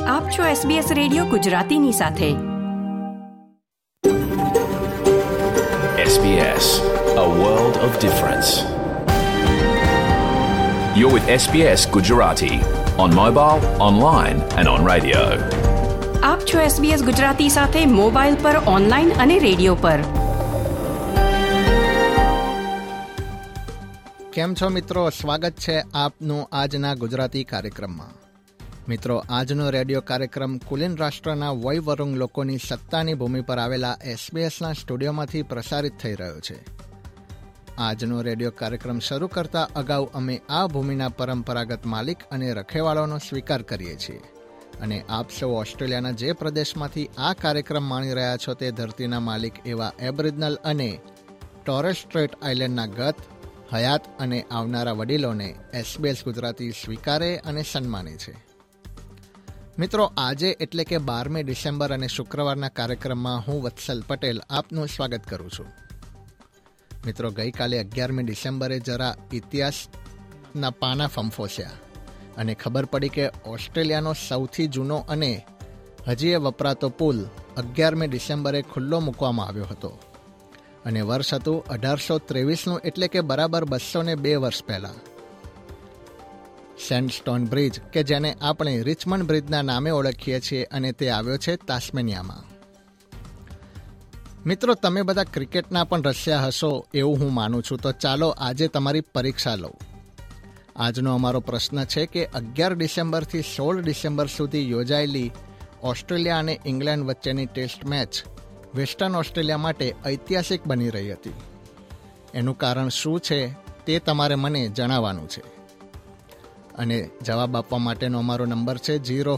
આપ છો SBS radio ગુજરાતીની સાથે. SBS, a world of difference. You're with SBS Gujarati on mobile, online and on radio. આપ છો SBS ગુજરાતી સાથે મોબાઈલ પર, ઓનલાઈન અને રેડિયો પર. કેમ છો મિત્રો? સ્વાગત છે આપનું આજના ગુજરાતી કાર્યક્રમમાં. મિત્રો, આજનો રેડિયો કાર્યક્રમ કુલીન રાષ્ટ્રના વયવરુંગ લોકોની સત્તાની ભૂમિ પર આવેલા SBSના સ્ટુડિયોમાંથી પ્રસારિત થઈ રહ્યો છે. આજનો રેડિયો કાર્યક્રમ શરૂ કરતા અગાઉ અમે આ ભૂમિના પરંપરાગત માલિક અને રખેવાળોનો સ્વીકાર કરીએ છીએ અને આપ સૌ ઓસ્ટ્રેલિયાના જે પ્રદેશમાંથી આ કાર્યક્રમ માણી રહ્યા છો તે ધરતીના માલિક એવા એબરિજનલ અને ટોરેસ સ્ટ્રેટ આઇલેન્ડના ગત, હયાત અને આવનારા વડીલોને SBS ગુજરાતી સ્વીકારે અને સન્માને છે. મિત્રો, આજે એટલે કે 12મી ડિસેમ્બર અને શુક્રવારના કાર્યક્રમમાં હું વત્સલ પટેલ આપનું સ્વાગત કરું છું. મિત્રો, ગઈકાલે 11મી ડિસેમ્બરે જરા ઇતિહાસના પાના ફંફોસ્યા અને ખબર પડી કે ઓસ્ટ્રેલિયાનો સૌથી જૂનો અને હજી એ વપરાતો પુલ 11મી ડિસેમ્બરે ખુલ્લો મૂકવામાં આવ્યો હતો અને વર્ષ હતું 1823નું, એટલે કે બરાબર 202 વર્ષ પહેલાં. સેન્ડસ્ટોન બ્રિજ, કે જેને આપણે રિચમન્ડ બ્રિજના નામે ઓળખીએ છીએ, અને તે આવ્યો છે તાસ્મેનિયામાં. મિત્રો, તમે બધા ક્રિકેટના પણ રસિયા હશો એવું હું માનું છું, તો ચાલો આજે તમારી પરીક્ષા લો. આજનો અમારો પ્રશ્ન છે કે 11 ડિસેમ્બરથી 16 ડિસેમ્બર સુધી યોજાયેલી ઓસ્ટ્રેલિયા અને ઇંગ્લેન્ડ વચ્ચેની ટેસ્ટ મેચ વેસ્ટર્ન ઓસ્ટ્રેલિયા માટે ઐતિહાસિક બની રહી હતી. એનું કારણ શું છે તે તમારે મને જણાવવાનું છે. અને જવાબ આપવા માટેનો અમારો નંબર છે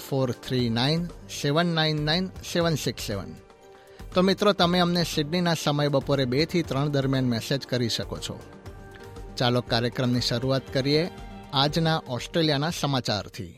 0439799767. તો મિત્રો, તમે અમને સિડનીના સમય બપોરે 2 થી 3 દરમિયાન મેસેજ કરી શકો છો. ચાલો કાર્યક્રમની શરૂઆત કરીએ આજના ઓસ્ટ્રેલિયાના સમાચારથી.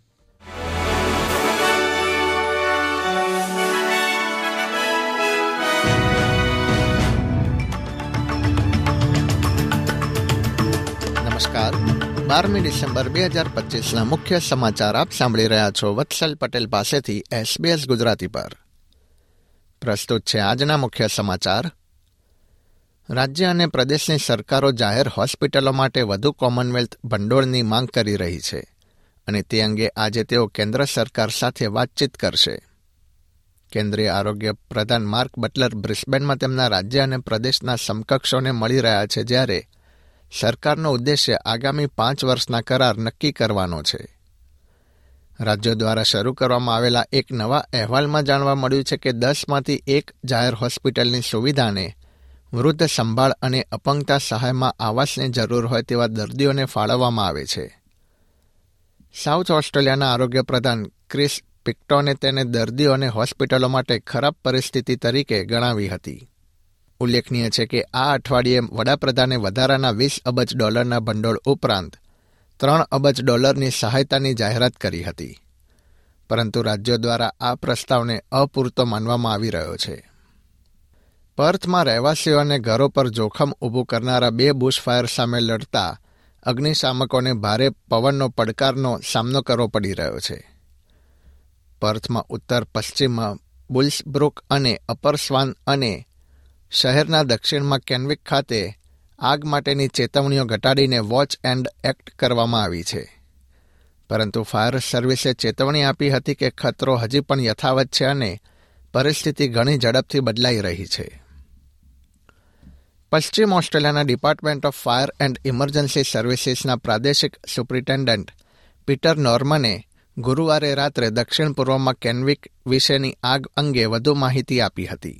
નમસ્કાર. 12મી ડિસેમ્બર 2025ના મુખ્ય સમાચાર આપ સાંભળી રહ્યા છો વત્સલ પટેલ પાસેથી SBS ગુજરાતી પર. પ્રસ્તુત છે આજના મુખ્ય સમાચાર. રાજ્ય અને પ્રદેશની સરકારો જાહેર હોસ્પિટલો માટે વધુ કોમનવેલ્થ ભંડોળની માંગ કરી રહી છે અને તે અંગે આજે તેઓ કેન્દ્ર સરકાર સાથે વાતચીત કરશે. કેન્દ્રીય આરોગ્ય પ્રધાન માર્ક બટલર બ્રિસ્બેનમાં તેમના રાજ્ય અને પ્રદેશના સમકક્ષોને મળી રહ્યા છે, જ્યારે સરકારનો ઉદ્દેશ્ય આગામી 5 વર્ષના કરાર નક્કી કરવાનો છે. રાજ્યો દ્વારા શરૂ કરવામાં આવેલા એક નવા અહેવાલમાં જાણવા મળ્યું છે કે 10માંથી 1 જાહેર હોસ્પિટલની સુવિધાને વૃદ્ધ સંભાળ અને અપંગતા સહાયમાં આવાસની જરૂર હોય તેવા દર્દીઓને ફાળવવામાં આવે છે. સાઉથ ઓસ્ટ્રેલિયાના આરોગ્ય પ્રધાન ક્રિસ પિક્ટોને તેને દર્દીઓ અને હોસ્પિટલો માટે ખરાબ પરિસ્થિતિ તરીકે ગણાવી હતી. ઉલ્લેખનીય છે કે આ અઠવાડિયે વડાપ્રધાને વધારાના $20 અબજ ભંડોળ ઉપરાંત $3 અબજ સહાયતાની જાહેરાત કરી હતી, પરંતુ રાજ્યો દ્વારા આ પ્રસ્તાવને અપૂરતો માનવામાં આવી રહ્યો છે. પર્થમાં રહેવાસીઓને ઘરો પર જોખમ ઊભું કરનારા 2 બુશફાયર સામે લડતા અગ્નિશામકોને ભારે પવનનો પડકારનો સામનો કરવો પડી રહ્યો છે. પર્થમાં ઉત્તર પશ્ચિમમાં બુલ્સબ્રુક અને અપર સ્વાન અને શહેરના દક્ષિણમાં કેનવિક ખાતે આગ માટેની ચેતવણીઓ ઘટાડીને વોચ એન્ડ એક્ટ કરવામાં આવી છે, પરંતુ ફાયર સર્વિસે ચેતવણી આપી હતી કે ખતરો હજી પણ યથાવત છે અને પરિસ્થિતિ ઘણી ઝડપથી બદલાઈ રહી છે. પશ્ચિમ ઓસ્ટ્રેલિયાના department of fire and emergency સર્વિસીસના પ્રાદેશિક સુપ્રિન્ટેન્ડન્ટ પીટર નોર્મને ગુરુવારે રાત્રે દક્ષિણ પૂર્વમાં કેનવિક વિશેની આગ અંગે વધુ માહિતી આપી હતી.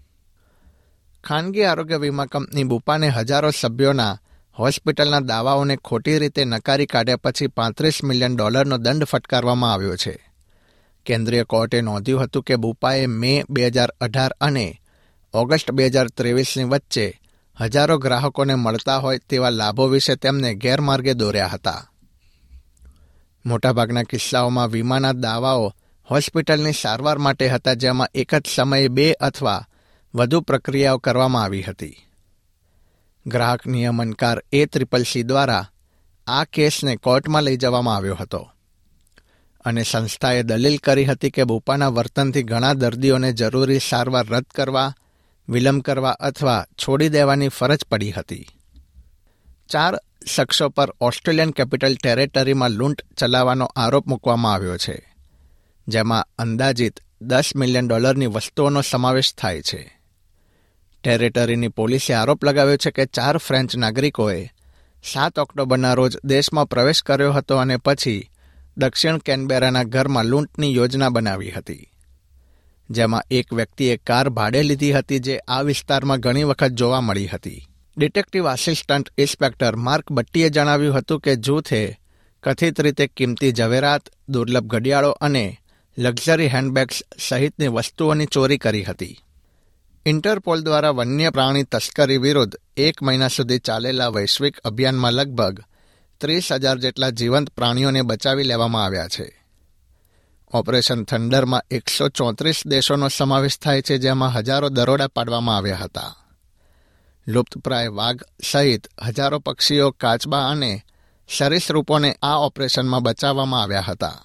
ખાનગી આરોગ્ય વીમા કંપની બુપાને હજારો સભ્યોના હોસ્પિટલના દાવાઓને ખોટી રીતે નકારી કાઢ્યા પછી $35 મિલિયન દંડ ફટકારવામાં આવ્યો છે. કેન્દ્રીય કોર્ટે નોંધ્યું હતું કે બુપાએ મે 2018 અને ઓગસ્ટ 2023ની વચ્ચે હજારો ગ્રાહકોને મળતા હોય તેવા લાભો વિશે તેમને ગેરમાર્ગે દોર્યા હતા. મોટાભાગના કિસ્સાઓમાં વીમાના દાવાઓ હોસ્પિટલની સારવાર માટે હતા, જેમાં એક જ સમયે 2 અથવા વધુ પ્રક્રિયાઓ કરવામાં આવી હતી. ગ્રાહક નિયમનકાર ACCC દ્વારા આ કેસને કોર્ટમાં લઈ જવામાં આવ્યો હતો. અને સંસ્થાએ દલીલ કરી હતી કે બુપાના વર્તનથી ઘણા દર્દીઓને જરૂરી સારવાર રદ કરવા, વિલંબ કરવા અથવા છોડી દેવાની ફરજ પડી હતી. 4 શખ્સો પર ઓસ્ટ્રેલિયન કેપિટલ ટેરેટરીમાં લૂંટ ચલાવવાનો આરોપ મૂકવામાં આવ્યો છે, જેમાં અંદાજિત $10 મિલિયન વસ્તુઓનો સમાવેશ થાય છે. ટેરેટરીની પોલીસે આરોપ લગાવ્યો છે કે 4 ફ્રેન્ચ નાગરિકોએ 7 ઓક્ટોબરના રોજ દેશમાં પ્રવેશ કર્યો હતો અને પછી દક્ષિણ કેનબેરાના ઘરમાં લૂંટની યોજના બનાવી હતી, જેમાં એક વ્યક્તિએ કાર ભાડે લીધી હતી જે આ વિસ્તારમાં ઘણી વખત જોવા મળી હતી. ડિટેક્ટિવ આસિસ્ટન્ટ ઇન્સ્પેક્ટર માર્ક બટ્ટીએ જણાવ્યું હતું કે જૂથે કથિત રીતે કિંમતી ઝવેરાત, દુર્લભ ઘડિયાળો અને લક્ઝરી હેન્ડબેગ્સ સહિતની વસ્તુઓની ચોરી કરી હતી. ઇન્ટરપોલ દ્વારા વન્ય પ્રાણી તસ્કરી વિરુદ્ધ 1 મહિના સુધી ચાલેલા વૈશ્વિક અભિયાનમાં લગભગ 30,000 જેટલા જીવંત પ્રાણીઓને બચાવી લેવામાં આવ્યા છે. ઓપરેશન થંડરમાં 134 દેશોનો સમાવેશ થાય છે, જેમાં હજારો દરોડા પાડવામાં આવ્યા હતા. લુપ્તપ્રાય વાઘ સહિત હજારો પક્ષીઓ, કાચબા અને સરીસૃપોને આ ઓપરેશનમાં બચાવવામાં આવ્યા હતા.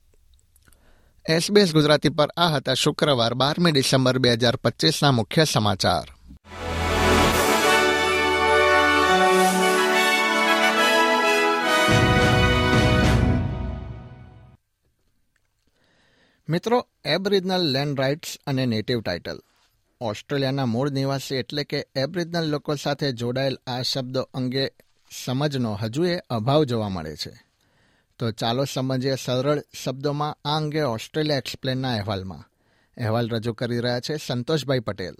SBS ગુજરાતી પર આ હતા શુક્રવાર 12મી ડિસેમ્બર 2025ના મુખ્ય સમાચાર. મિત્રો, એબરિજનલ લેન્ડ રાઇટ્સ અને નેટિવ ટાઇટલ. ઓસ્ટ્રેલિયાના મૂળ નિવાસી એટલે કે એબરિજનલ લોકો સાથે જોડાયેલ આ શબ્દો અંગે સમજનો હજુ એ અભાવ જોવા મળે છે. તો ચાલો સમજીએ સરળ શબ્દોમાં આ અંગે ઓસ્ટ્રેલિયા એક્સપ્લેનના અહેવાલમાં. અહેવાલ રજૂ કરી રહ્યા છે સંતોષભાઈ પટેલ.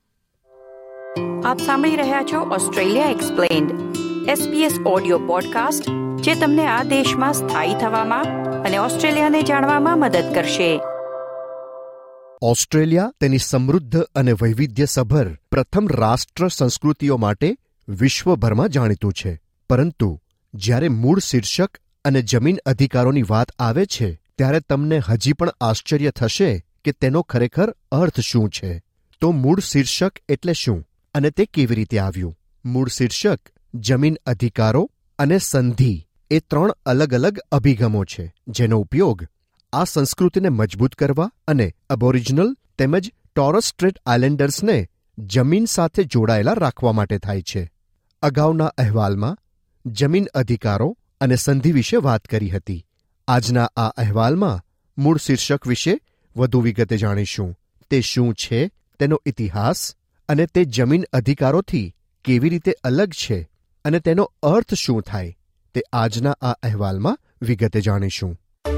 આપ સાંભળી રહ્યા છો Australia explained, SBS audio podcast જે તમને આ દેશમાં સ્થાયી થવામાં અને ઓસ્ટ્રેલિયાને જાણવામાં મદદ કરશે. ઓસ્ટ્રેલિયા તેની સમૃદ્ધ અને વૈવિધ્યસભર પ્રથમ રાષ્ટ્ર સંસ્કૃતિઓ માટે વિશ્વભરમાં જાણીતું છે. પરંતુ જ્યારે મૂળ શીર્ષક અને જમીન અધિકારોની વાત આવે છે ત્યારે તમને હજી પણ આશ્ચર્ય થશે કે તેનો ખરેખર અર્થ શું છે. તો મૂળ શીર્ષક એટલે શું અને તે કેવી રીતે આવ્યું? મૂળ શીર્ષક, જમીન અધિકારો અને સંધિ એ 3 અલગ અલગ અભિગમો છે જેનો ઉપયોગ આ સંસ્કૃતિને મજબૂત કરવા અને અબોરિજિનલ તેમજ ટોરસ સ્ટ્રેટ આઇલેન્ડર્સને જમીન સાથે જોડાયેલા રાખવા માટે થાય છે. અગાઉના અહેવાલમાં જમીન અધિકારો અને સંધિ વિશે વાત કરી હતી. આજના આ અહેવાલમાં મૂળ શીર્ષક વિશે વધુ વિગતે જાણીશું. તે શું છે, તેનો ઇતિહાસ અને તે જમીન અધિકારોથી કેવી રીતે અલગ છે અને તેનો અર્થ શું થાય તે આજના આ અહેવાલમાં વિગતે જાણીશું.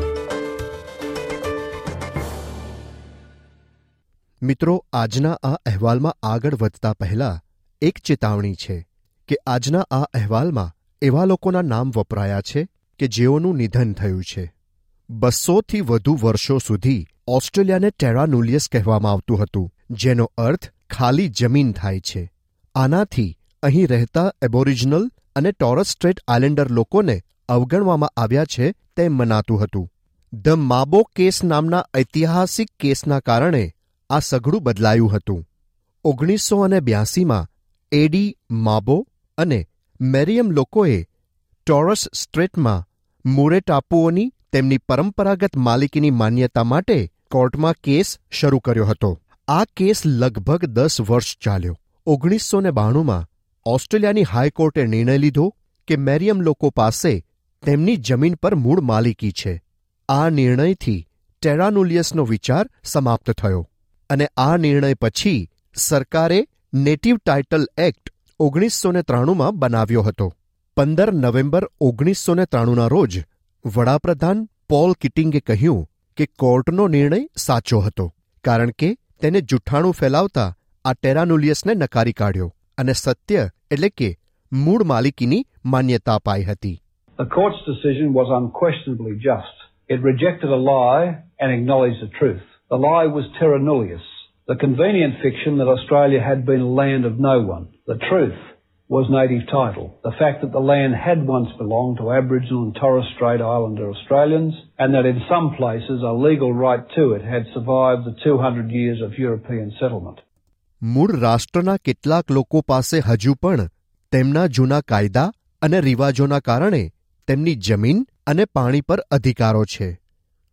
મિત્રો, આજના આ અહેવાલમાં આગળ વધતા પહેલા એક ચેતવણી છે કે આજના આ અહેવાલમાં એવા લોકોના નામ વપરાયા છે કે જેઓનું નિધન થયું છે. 200થી વધુ વર્ષો સુધી ઓસ્ટ્રેલિયાને ટેરા નુલિયસ કહેવામાં આવતું હતું, જેનો અર્થ ખાલી જમીન થાય છે. આનાથી અહીં રહેતા એબોરિજિનલ અને ટોરસ સ્ટ્રેટ આઇલેન્ડર લોકોને અવગણવામાં આવ્યા છે તેમ મનાતું હતું. ધ માબો કેસ નામના ઐતિહાસિક કેસના કારણે આ સઘળું બદલાયું હતું. 1982માં એડી માબો અને મેરિયમ લોકોએ ટોરસ સ્ટ્રેટમાં મુરે ટાપુઓની તેમની પરંપરાગત માલિકીની માન્યતા માટે કોર્ટમાં કેસ શરૂ કર્યો હતો. આ કેસ લગભગ 10 વર્ષ ચાલ્યો. 1992માં ઓસ્ટ્રેલિયાની હાઈકોર્ટે નિર્ણય લીધો કે મેરિયમ લોકો પાસે તેમની જમીન પર મૂળ માલિકી છે. આ નિર્ણયથી ટેરાનુલિયસનો વિચાર સમાપ્ત થયો અને આ નિર્ણય પછી સરકારે નેટિવ ટાઇટલ એક્ટ 1993માં બનાવ્યો હતો. 15 નવેમ્બર 1993ના રોજ વડાપ્રધાન પોલ કિટિંગે કહ્યું કે કોર્ટનો નિર્ણય સાચો હતો, કારણ કે તેને જૂઠાણું ફેલાવતા આ ટેરાનુલિયસને નકારી કાઢ્યો અને સત્ય એટલે કે મૂળ માલિકીની માન્યતા અપાઈ હતી. The court's decision was unquestionably just. It rejected a lie and acknowledged the truth. The lie was terra nullius, the convenient fiction that Australia had been a land of no one. The truth was native title, the fact that the land had once belonged to Aboriginal and Torres Strait Islander Australians, and that in some places a legal right to it had survived the 200 years of European settlement. મૂળ રાષ્ટ્રના કેટલાક લોકો પાસે હજુ પણ તેમના જૂના કાયદા અને રિવાજોના કારણે તેમની જમીન અને પાણી પર અધિકારો છે.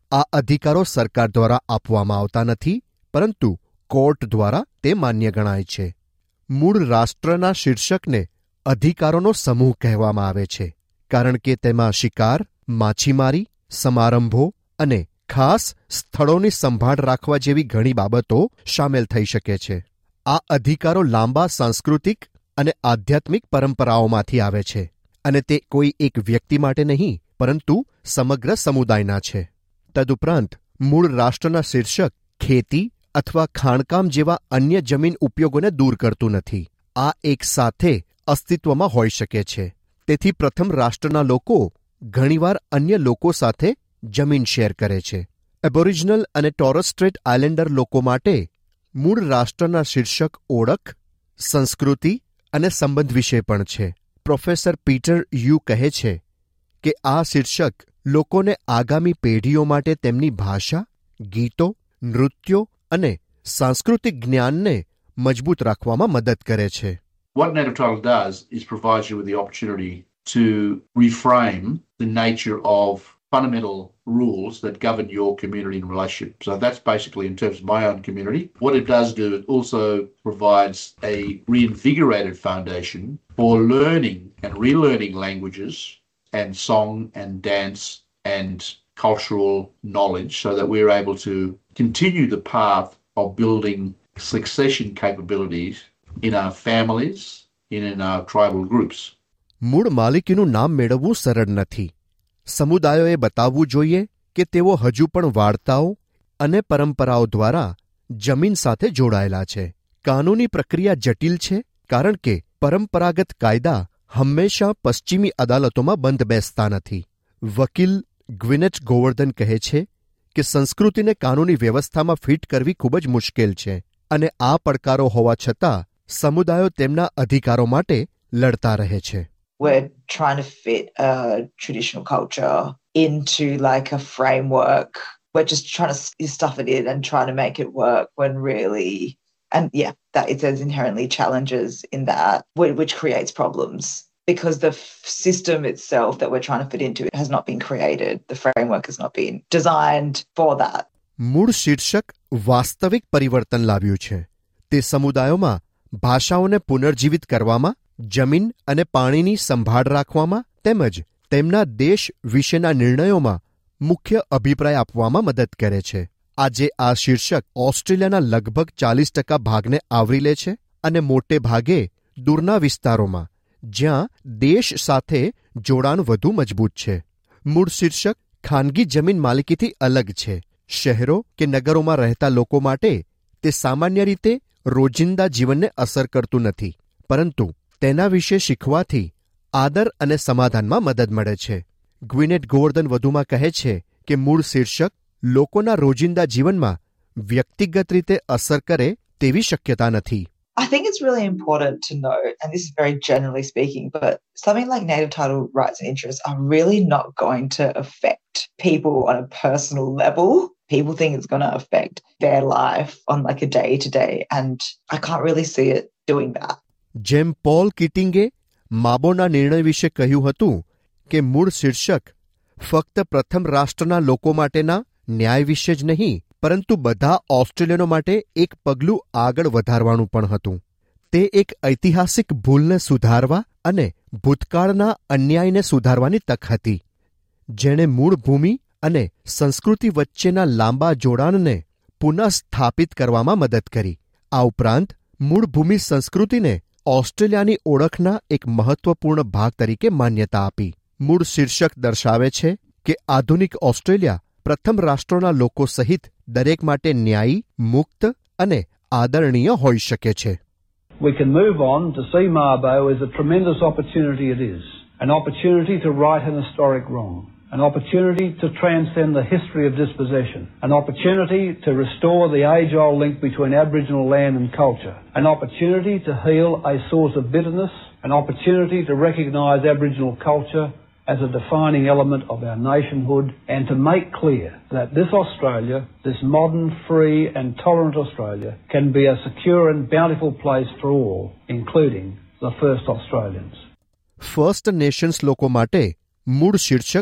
આ અધિકારો સરકાર દ્વારા આપવામાં આવતા નથી, પરંતુ કોર્ટ દ્વારા તે માન્ય ગણાય છે. મૂળ રાષ્ટ્રના શીર્ષકને અધિકારોનો સમૂહ કહેવામાં આવે છે, કારણ કે તેમાં શિકાર, માછીમારી, સમારંભો અને ખાસ સ્થળોની સંભાળ રાખવા જેવી ઘણી બાબતો શામેલ થઈ શકે છે. આ અધિકારો લાંબા સાંસ્કૃતિક અને આધ્યાત્મિક પરંપરાઓમાંથી આવે છે, અને તે કોઈ એક વ્યક્તિ માટે નહીં, પરંતુ સમગ્ર સમુદાયના છે. તદુપરાંત મૂળ રાષ્ટ્રના શીર્ષક ખેતી અથવા ખાણકામ જેવા અન્ય જમીન ઉપયોગોને દૂર કરતું નથી. આ એક સાથે અસ્તિત્વમાં હોઈ શકે છે. તેથી પ્રથમ રાષ્ટ્રના લોકો ઘણીવાર અન્ય લોકો સાથે જમીન શેર કરે છે. એબોરિજિનલ અને ટોરસ સ્ટ્રેટ આઇલેન્ડર લોકો માટે મૂળ રાષ્ટ્રના શીર્ષક ઓળખ, સંસ્કૃતિ અને સંબંધ વિશે પણ છે. પ્રોફેસર પીટર યુ કહે છે કે આ શીર્ષક લોકોને આગામી પેઢીઓ માટે તેમની ભાષા, ગીતો, નૃત્યો અને સાંસ્કૃતિક જ્ઞાનને મજબૂત રાખવામાં મદદ કરે છે. What native title does is provides you with the opportunity to reframe the nature of fundamental rules that govern your community and relationship. So that's basically in terms of my own community. What it does do, it also provides a reinvigorated foundation for learning and relearning languages and song and dance and cultural knowledge so that we're able to continue the path of building succession capabilities in our families, in our tribal groups. મૂળ માલિકીનું નામ મેળવવું સરળ નથી. સમુદાયોએ બતાવવું જોઈએ કે તેઓ હજુ પણ વાર્તાઓ અને પરંપરાઓ દ્વારા જમીન સાથે જોડાયેલા છે. કાનૂની પ્રક્રિયા જટિલ છે, કારણ કે પરંપરાગત કાયદા હંમેશા પશ્ચિમી અદાલતોમાં બંધ બેસતા નથી. વકીલ ગ્વિનેટ ગોવર્ધન કહે છે કે સંસ્કૃતિને કાનૂની વ્યવસ્થામાં ફિટ કરવી ખૂબ જ મુશ્કેલ છે, અને આ પડકારો હોવા છતાં સમુદાયો તેમના અધિકારો માટે લડતા રહે છે. We're trying to fit a traditional culture into like a framework. We're just trying to stuff it in and trying to make it work when really, and yeah, that there's inherently challenges in that, which creates problems because the system itself that we're trying to fit into has not been created. The framework has not been designed for that. મૂળ શીર્ષક વાસ્તવિક પરિવર્તન લાવ્યું છે. તે સમુદાયોમાં ભાષાઓને પુનર્જીવિત કરવામાં, જમીન અને પાણીની સંભાળ રાખવામાં તેમજ તેમના દેશ વિશેના નિર્ણયોમાં મુખ્ય અભિપ્રાય આપવામાં મદદ કરે છે. આજે આ શીર્ષક ઓસ્ટ્રેલિયાના લગભગ 40% ભાગને આવરી લે છે, અને મોટે ભાગે દૂરના વિસ્તારોમાં જ્યાં દેશ સાથે જોડાણ વધુ મજબૂત છે. મૂળ શીર્ષક ખાનગી જમીન માલિકીથી અલગ છે. શહેરો કે નગરોમાં રહેતા લોકો માટે તે સામાન્ય રીતે રોજિંદા જીવનને અસર કરતું નથી, પરંતુ તેના વિશે શીખવાથી આદર અને સમાધાનમાં મદદ મળે છે. ગ્વિનેટ ગોવર્ધન વધુમાં કહે છે કે મૂળ શીર્ષક લોકોના રોજિંદા જીવનમાં વ્યક્તિગત રીતે અસર કરે તેવી શક્યતા નથી. I think it's really important to note, and this is very generally speaking, but something like native title rights and interests are really not going to affect people on a personal level. People think it's going to affect their life on like a day-to-day, and I can't really see it doing that. જેમ Paul કીટિંગે માબોના નિર્ણય વિશે કહ્યું હતું કે મૂળ શીર્ષક ફક્ત પ્રથમ રાષ્ટ્રના લોકો માટેના ન્યાય વિશે જ નહીં, પરંતુ બધા ઓસ્ટ્રેલિયનો માટે એક પગલું આગળ વધારવાનું પણ હતું. તે એક ઐતિહાસિક ભૂલને સુધારવા અને ભૂતકાળના અન્યાયને સુધારવાની તક હતી, જેણે મૂળ ભૂમિ અને સંસ્કૃતિ વચ્ચેના લાંબા જોડાણને પુનઃસ્થાપિત કરવામાં મદદ કરી. આ ઉપરાંત મૂળ ભૂમિ સંસ્કૃતિને ઓસ્ટ્રેલિયાની ઓળખના એક મહત્વપૂર્ણ ભાગ તરીકે માન્યતા આપી. મૂળ શીર્ષક દર્શાવે છે કે આધુનિક ઓસ્ટ્રેલિયા પ્રથમ રાષ્ટ્રોના લોકો સહિત દરેક માટે ન્યાયી, મુક્ત અને આદરણીય હોઈ શકે છે. We can move on to see Mabo as a tremendous opportunity it is. An opportunity to right an historic wrong. An opportunity to transcend the history of dispossession. An opportunity to restore the age-old link between Aboriginal land and culture. An opportunity to heal a source of bitterness. An opportunity to recognise Aboriginal culture as a defining element of our nationhood, and to make clear that this Australia, this modern, free and tolerant Australia, can be a secure and bountiful place for all, including the first Australians. First nations લોકો માટે મૂળ શીર્ષક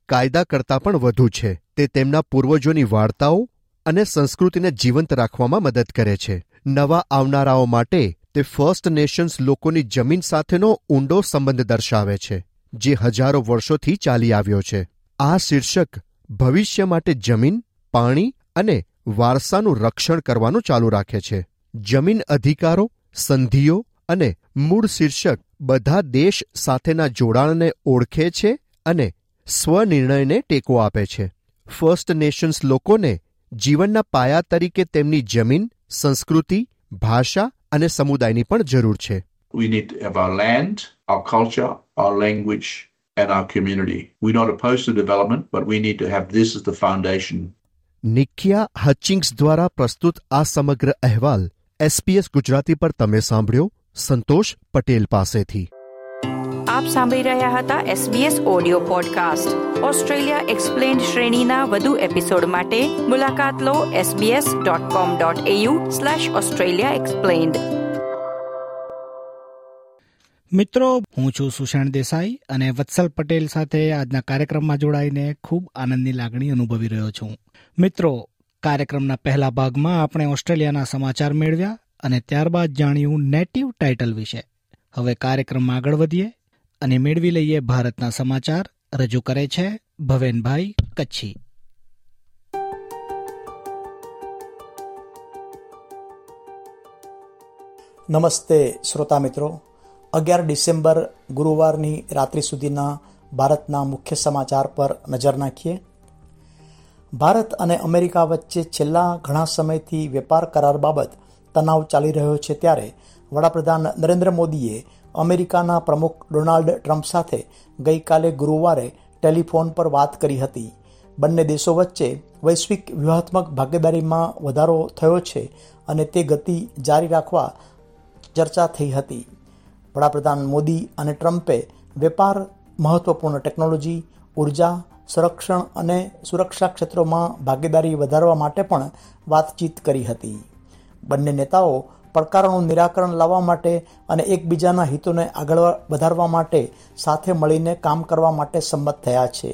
કાયદા કરતાં પણ વધુ છે. તે તેમના પૂર્વજોની વાર્તાઓ અને સંસ્કૃતિને જીવંત રાખવામાં મદદ કરે છે. નવા આવનારાઓ માટે તે ફર્સ્ટ નેશન્સ લોકોની જમીન સાથેનો ઊંડો સંબંધ દર્શાવે છે, જે હજારો વર્ષોથી ચાલી આવ્યો છે. આ શીર્ષક ભવિષ્ય માટે જમીન, પાણી અને વારસાનું રક્ષણ કરવાનું ચાલુ રાખે છે. જમીન અધિકારો, સંધિઓ અને મૂળ શીર્ષક બધા દેશ સાથેના જોડાણને ઓળખે છે અને સ્વનિર્ણયને ટેકો આપે છે. ફર્સ્ટ નેશન્સ લોકોને જીવનના પાયા તરીકે તેમની જમીન, સંસ્કૃતિ, ભાષા અને સમુદાયની પણ જરૂર છે. We need to have our land, our culture, our language and our community. We're not opposed to development, but we need to have this as the foundation. નિકિયા હચિંગ્સ દ્વારા પ્રસ્તુત આ સમગ્ર અહેવાલ SBS ગુજરાતી પર તમે સાંભળ્યો સંતોષ પટેલ પાસેથી. આપ સાંભળી રહ્યા હતા SBS audio podcast. Australia explained શ્રેણીના વધુ એપિસોડ માટે મુલાકાત લો sbs.com.au/Australia Explained. મિત્રો, હું છું સુષેણ દેસાઈ અને વત્સલ પટેલ સાથે આજના કાર્યક્રમમાં જોડાઈને ખૂબ આનંદની લાગણી અનુભવી રહ્યો છું. મિત્રો, કાર્યક્રમના પહેલા ભાગમાં આપણે ઓસ્ટ્રેલિયાના સમાચાર મેળવ્યા અને ત્યારબાદ જાણ્યું નેટિવ ટાઇટલ વિશે. હવે કાર્યક્રમમાં આગળ વધીએ અને મેળવી લઈએ ભારતના સમાચાર. રજૂ કરે છે ભવેનભાઈ કચ્છી. નમસ્તે શ્રોતા મિત્રો. 11 ડિસેમ્બર ગુરુવારની રાત્રિ સુધીના ભારતના મુખ્ય સમાચાર પર નજર નાખીએ. ભારત અને અમેરિકા વચ્ચે છેલ્લા ઘણા સમયથી વેપાર કરાર બાબત તણાવ ચાલી રહ્યો છે, ત્યારે વડાપ્રધાન નરેન્દ્ર મોદીએ અમેરિકાના પ્રમુખ ડોનાલ્ડ ટ્રમ્પ સાથે ગઈકાલે ગુરુવારે ટેલિફોન પર વાત કરી હતી. બંને દેશો વચ્ચે વૈશ્વિક વ્યૂહાત્મક ભાગીદારીમાં વધારો થયો છે અને તે ગતિ જારી રાખવા ચર્ચા થઈ હતી. વડાપ્રધાન મોદી અને ટ્રમ્પે વેપાર, મહત્વપૂર્ણ ટેકનોલોજી, ઉર્જા, સંરક્ષણ અને સુરક્ષા ક્ષેત્રોમાં ભાગીદારી વધારવા માટે પણ વાતચીત કરી હતી. બંને નેતાઓ પડકારોનું નિરાકરણ લાવવા માટે અને એકબીજાના હિતોને આગળ વધારવા માટે સાથે મળીને કામ કરવા માટે સંમત થયા છે.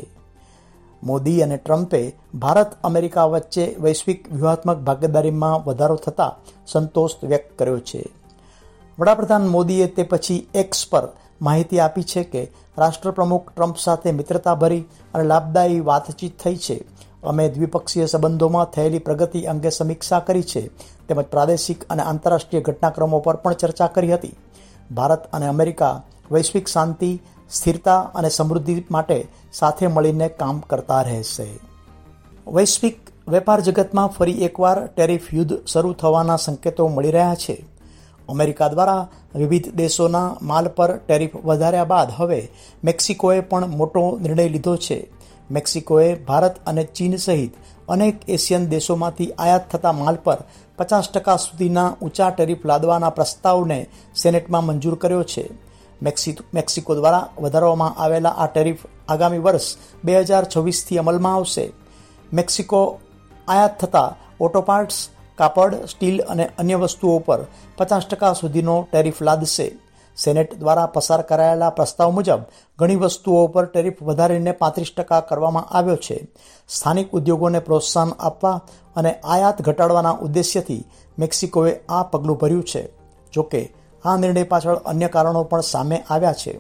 મોદી અને ટ્રમ્પે ભારત અમેરિકા વચ્ચે વૈશ્વિક વ્યૂહાત્મક ભાગીદારીમાં વધારો થતાં સંતોષ વ્યક્ત કર્યો છે. વડાપ્રધાન મોદીએ તે પછી એક્સ પર માહિતી આપી છે કે રાષ્ટ્રપ્રમુખ ટ્રમ્પ સાથે મિત્રતાભરી અને લાભદાયી વાતચીત થઈ છે. અમે દ્વિપક્ષીય સંબંધોમાં થયેલી પ્રગતિ અંગે સમીક્ષા કરી છે, તેમજ પ્રાદેશિક અને આંતરરાષ્ટ્રીય ઘટનાક્રમો પર પણ ચર્ચા કરી હતી. ભારત અને અમેરિકા વૈશ્વિક શાંતિ, સ્થિરતા અને સમૃદ્ધિ માટે સાથે મળીને કામ કરતા રહેશે. વૈશ્વિક વેપાર જગતમાં ફરી એકવાર ટેરિફ યુદ્ધ શરૂ થવાના સંકેતો મળી રહ્યા છે. અમેરિકા દ્વારા વિવિધ દેશોના માલ પર ટેરિફ વધાર્યા બાદ હવે મેક્સિકોએ પણ મોટો નિર્ણય લીધો છે. મેક્સિકોએ ભારત અને ચીન સહિત અનેક એશિયન દેશોમાંથી આયાત થતા માલ પર 50% સુધીના ઊંચા ટેરિફ લાદવાના પ્રસ્તાવને સેનેટમાં મંજૂર કર્યો છે. મેક્સિકો દ્વારા વધારવામાં આવેલા આ ટેરિફ આગામી વર્ષ 2026થી અમલમાં આવશે. મેક્સિકો આયાત થતા ઓટો પાર્ટ્સ, કાપડ, સ્ટીલ અને અન્ય વસ્તુઓ પર 50% સુધીનો ટેરિફ લાદશે. સેનેટ દ્વારા પસાર કરાયેલા પ્રસ્તાવ મુજબ ઘણી વસ્તુઓ પર ટેરિફ વધારીને 35% કરવામાં આવ્યો છે. સ્થાનિક ઉદ્યોગોને પ્રોત્સાહન આપવા અને આયાત ઘટાડવાના ઉદ્દેશ્યથી મેક્સિકોએ આ પગલું ભર્યું છે. જોકે આ નિર્ણય પાછળ અન્ય કારણો પણ સામે આવ્યા છે.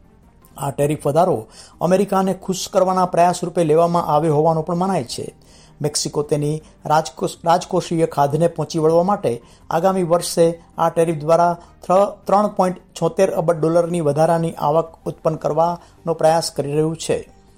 આ ટેરિફ વધારો અમેરિકાને ખુશ કરવાના પ્રયાસ રૂપે લેવામાં આવ્યો હોવાનું પણ મનાય છે. મેક્સિકો તેની રાજકોષીય ખાધને પહોંચી વળવા માટે આગામી વર્ષે આ ટેરિફ દ્વારા $3.76 અબજ વધારાની આવક ઉત્પન્ન કરવાનો પ્રયાસ કરી રહ્યું છે.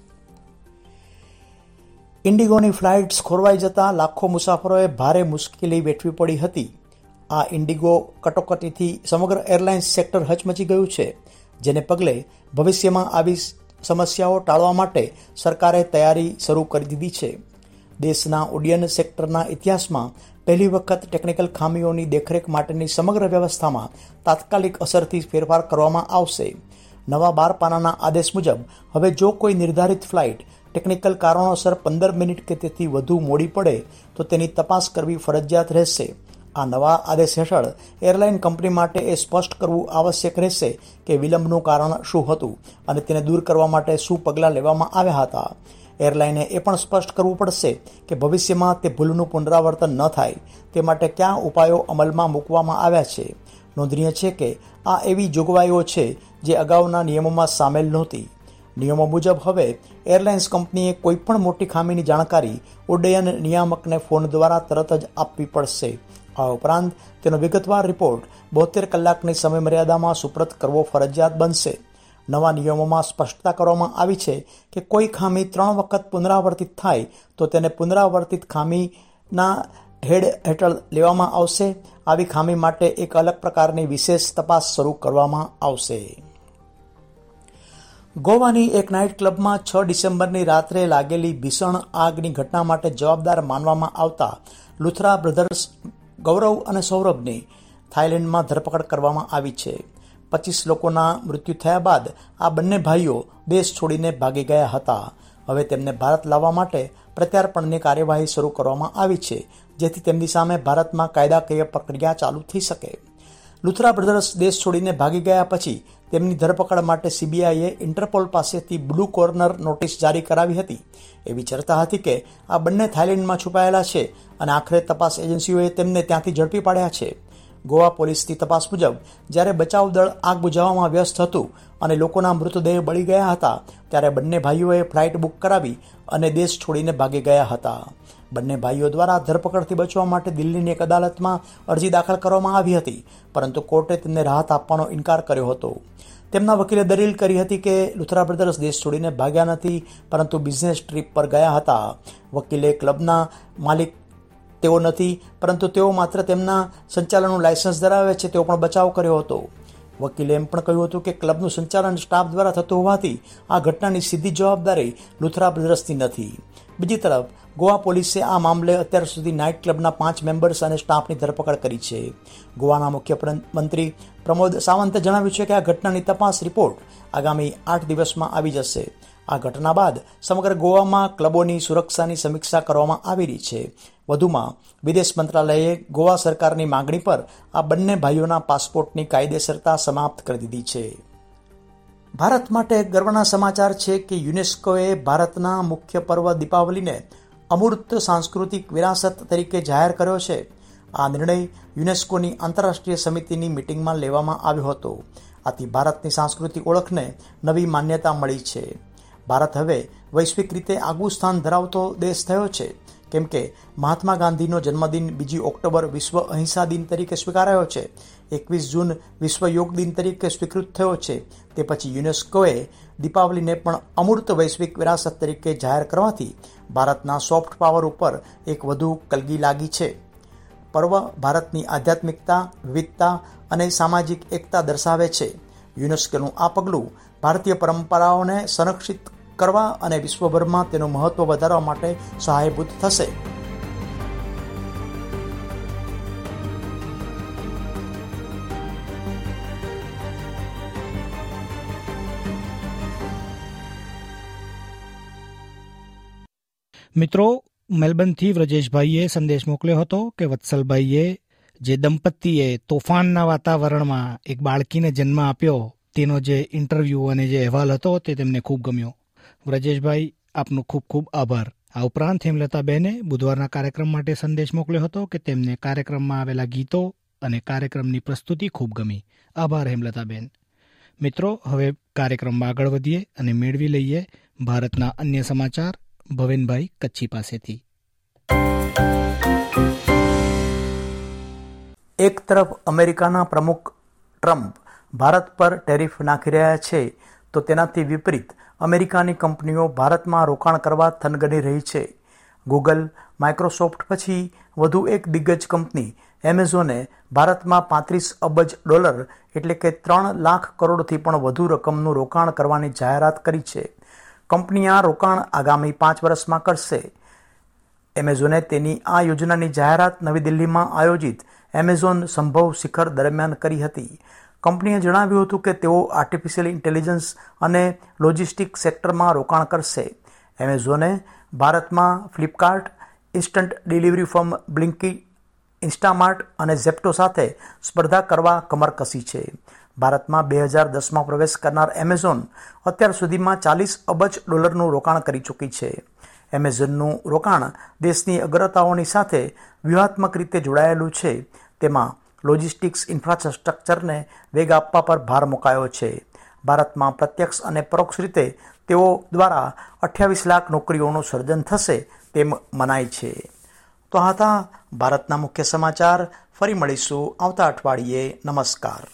ઇન્ડિગોની ફ્લાઇટ્સ ખોરવાઈ જતા લાખો મુસાફરોએ ભારે મુશ્કેલી વેઠવી પડી હતી. આ ઇન્ડિગો કટોકટીથી સમગ્ર એરલાઇન્સ સેક્ટર હચમચી ગયું છે, જેને પગલે ભવિષ્યમાં આવી સમસ્યાઓ ટાળવા માટે સરકારે તૈયારી શરૂ કરી દીધી છે. દેશના ઉડ્ડયન સેક્ટરના ઇતિહાસમાં પહેલી વખત ટેકનિકલ ખામીઓની દેખરેખ માટેની સમગ્ર વ્યવસ્થામાં તાત્કાલિક અસરથી ફેરફાર કરવામાં આવશે. નવા 12 પાનાના આદેશ મુજબ હવે જો કોઈ નિર્ધારિત ફ્લાઇટ ટેકનિકલ કારણોસર 15 મિનિટ કે તેથી વધુ મોડી પડે તો તેની તપાસ કરવી ફરજિયાત રહેશે. આ નવા આદેશ હેઠળ એરલાઇન કંપની માટે એ સ્પષ્ટ કરવું આવશ્યક રહેશે કે વિલંબનું કારણ શું હતું અને તેને દૂર કરવા માટે શું પગલાં લેવામાં આવ્યા હતા. એરલાઇને એ પણ સ્પષ્ટ કરવું પડશે કે ભવિષ્યમાં તે ભૂલનું પુનરાવર્તન ન થાય તે માટે કયા ઉપાયો અમલમાં મૂકવામાં આવ્યા છે. નોંધનીય છે કે આ એવી જોગવાઈઓ છે જે અગાઉના નિયમોમાં સામેલ નહોતી. નિયમો મુજબ હવે એરલાઇન્સ કંપનીએ કોઈપણ મોટી ખામીની જાણકારી ઉડ્ડયન નિયામકને ફોન દ્વારા તરત જ આપવી પડશે. આ ઉપરાંત તેનો વિગતવાર રિપોર્ટ 72 કલાકની સમયમર્યાદામાં સુપ્રત કરવો ફરજિયાત બનશે. નવા નિયમોમાં સ્પષ્ટતા કરવામાં આવી છે કે કોઈ ખામી 3 વખત પુનરાવર્તિત થાય તો તેને પુનરાવર્તિત ખામીના હેડ હેઠળ લેવામાં આવશે. આવી ખામી માટે એક અલગ પ્રકારની વિશેષ તપાસ શરૂ કરવામાં આવશે. ગોવાની એક નાઇટ ક્લબમાં 6 ડિસેમ્બરની રાત્રે લાગેલી ભીષણ આગની ઘટના માટે જવાબદાર માનવામાં આવતા લુથરા બ્રધર્સ ગૌરવ અને સૌરભની થાઇલેન્ડમાં ધરપકડ કરવામાં આવી છે. 25 લોકોના મૃત્યુ થયા બાદ આ બંને ભાઈઓ દેશ છોડીને ભાગી ગયા હતા. હવે તેમને ભારત લાવવા માટે પ્રત્યાર્પણની કાર્યવાહી શરૂ કરવામાં આવી છે, જેથી તેમની સામે ભારતમાં કાયદાકીય પ્રક્રિયા ચાલુ થઈ શકે. લુથરા બ્રધર્સ દેશ છોડીને ભાગી ગયા પછી તેમની ધરપકડ માટે સીબીઆઈએ ઇન્ટરપોલ પાસેથી બ્લુ કોર્નર નોટિસ જારી કરાવી હતી. એવી ચર્ચા હતી કે આ બંને થાઇલેન્ડમાં છુપાયેલા છે અને આખરે તપાસ એજન્સીઓએ તેમને ત્યાંથી ઝડપી પાડ્યા છે. ગોવા પોલીસની તપાસ મુજબ જ્યારે બચાવ દળ આગ બુઝાવવામાં વ્યસ્ત હતું અને લોકોના મૃતદેહ બળી ગયા હતા, ત્યારે બંને ભાઈઓએ ફ્લાઇટ બુક કરાવી અને દેશ છોડીને ભાગી ગયા હતા. બંને ભાઈઓ દ્વારા ધરપકડથી બચવા માટે દિલ્હીની એક અદાલતમાં અરજી દાખલ કરવામાં આવી હતી, પરંતુ કોર્ટે તેમને રાહત આપવાનો ઇનકાર કર્યો હતો. તેમના વકીલે દલીલ કરી હતી કે લુથરા બ્રધર્સ દેશ છોડીને ભાગ્યા નથી, પરંતુ બિઝનેસ ટ્રીપ પર ગયા હતા. વકીલે ક્લબના માલિક તેઓ નથી, પરંતુ તેઓ માત્ર તેમના સંચાલનનું લાયસન્સ ધરાવે છે તેવો પણ બચાવ કર્યો હતો. વકીલે એમ પણ કહ્યું હતું કે ક્લબનું સંચાલન સ્ટાફ દ્વારા થતું હોવાથી આ ઘટનાની સીધી જવાબદારી લુથરા બ્રધર્સની નથી. બીજી તરફ ગોવા પોલીસે આ મામલે અત્યાર સુધી નાઇટ ક્લબના 5 મેમ્બર્સ અને સ્ટાફની ધરપકડ કરી છે. ગોવાના મુખ્યમંત્રી પ્રમોદ સાવંતે જણાવ્યું છે કે આ ઘટનાની તપાસ રિપોર્ટ આગામી 8 દિવસમાં આવી જશે. આ ઘટના બાદ સમગ્ર ગોવામાં ક્લબોની સુરક્ષાની સમીક્ષા કરવામાં આવી રહી છે. વધુમાં વિદેશ મંત્રાલયે ગોવા સરકારની માંગણી પર આ બંને ભાઈઓના પાસપોર્ટની કાયદેસરતા સમાપ્ત કરી દીધી છે. ભારત માટે ગર્વના સમાચાર છે કે યુનેસ્કોએ ભારતના મુખ્ય પર્વ દીપાવલીને અમૂર્ત સાંસ્કૃતિક વિરાસત તરીકે જાહેર કર્યો છે. આ નિર્ણય યુનેસ્કોની આંતરરાષ્ટ્રીય સમિતિની મિટિંગમાં લેવામાં આવ્યો હતો. આથી ભારતની સાંસ્કૃતિક ઓળખને નવી માન્યતા મળી છે. ભારત હવે વૈશ્વિક રીતે આગવું સ્થાન ધરાવતો દેશ થયો છે, કેમ કે મહાત્મા ગાંધીનો જન્મદિન 2 ઓક્ટોબર વિશ્વ અહિંસા દિન તરીકે સ્વીકારાયો છે. 21 જૂન વિશ્વ યોગ દિન તરીકે સ્વીકૃત થયો છે. તે પછી યુનેસ્કોએ દીપાવલીને પણ અમૂર્ત વૈશ્વિક વિરાસત તરીકે જાહેર કરવાથી ભારતના સોફ્ટ પાવર ઉપર એક વધુ કલગી લાગી છે. પર્વ ભારતની આધ્યાત્મિકતા, વિવિધતા અને સામાજિક એકતા દર્શાવે છે. યુનેસ્કોનું આ પગલું ભારતીય પરંપરાઓને સંરક્ષિત કરવા અને વિશ્વભરમાં તેનું મહત્વ વધારવા માટે સહાયભૂત થશે. મિત્રો, મેલબર્નથી વ્રજેશભાઈએ સંદેશ મોકલ્યો હતો કે વત્સલભાઈએ જે દંપતીએ તોફાનના વાતાવરણમાં એક બાળકીને જન્મ આપ્યો તેનો જે ઇન્ટરવ્યૂ અને જે અહેવાલ હતો તે તેમને ખૂબ ગમ્યો. વ્રજેશભાઈ, આપનો ખૂબ ખૂબ આભાર. આ ઉપરાંત હેમલતાબેને બુધવારના કાર્યક્રમ માટે સંદેશ મોકલ્યો હતો કે તેમને કાર્યક્રમમાં આવેલા ગીતો અને કાર્યક્રમની પ્રસ્તુતિ ખૂબ ગમી. આભાર હેમલતાબેન. મિત્રો, હવે કાર્યક્રમમાં આગળ વધીએ અને મેળવી લઈએ ભારતના અન્ય સમાચાર ભવેનભાઈ કચ્છી પાસેથી. એક તરફ અમેરિકાના પ્રમુખ ટ્રમ્પ ભારત પર ટેરિફ નાખી રહ્યા છે, તો તેનાથી વિપરીત અમેરિકાની કંપનીઓ ભારતમાં રોકાણ કરવા થનગની રહી છે. ગૂગલ, માઇક્રોસોફ્ટ પછી વધુ એક દિગ્ગજ કંપની એમેઝોને ભારતમાં $35 અબજ એટલે કે 3 લાખ કરોડથી પણ વધુ રકમનું રોકાણ કરવાની જાહેરાત કરી છે. કંપની આ રોકાણ આગામી 5 વર્ષમાં કરશે. એમેઝોને તેની આ યોજનાની જાહેરાત નવી દિલ્હીમાં આયોજિત એમેઝોન સંભવ શિખર દરમિયાન કરી હતી. કંપનીએ જણાવ્યું હતું કે તેઓ આર્ટિફિશિયલ ઇન્ટેલિજન્સ અને લોજિસ્ટિક સેક્ટરમાં રોકાણ કરશે. એમેઝોને ભારતમાં Flipkart, instant delivery firm Blinkit, Instamart અને ઝેપ્ટો સાથે સ્પર્ધા કરવા કમર કસી છે. ભારતમાં 2010માં પ્રવેશ કરનાર એમેઝોન અત્યાર સુધીમાં $40 અબજ રોકાણ કરી ચૂકી છે. એમેઝોનનું રોકાણ દેશની અગ્રતાઓની સાથે વ્યૂહાત્મક રીતે જોડાયેલું છે. તેમાં લોજિસ્ટિક્સ ઇન્ફ્રાસ્ટ્રક્ચરને વેગ આપવા પર ભાર મુકાયો છે. ભારતમાં પ્રત્યક્ષ અને પરોક્ષ રીતે તેઓ દ્વારા 28 લાખ નોકરીઓનું સર્જન થશે તેમ મનાય છે. તો આ હતા ભારતના મુખ્ય સમાચાર. ફરી મળીશું આવતા અઠવાડિયે. નમસ્કાર.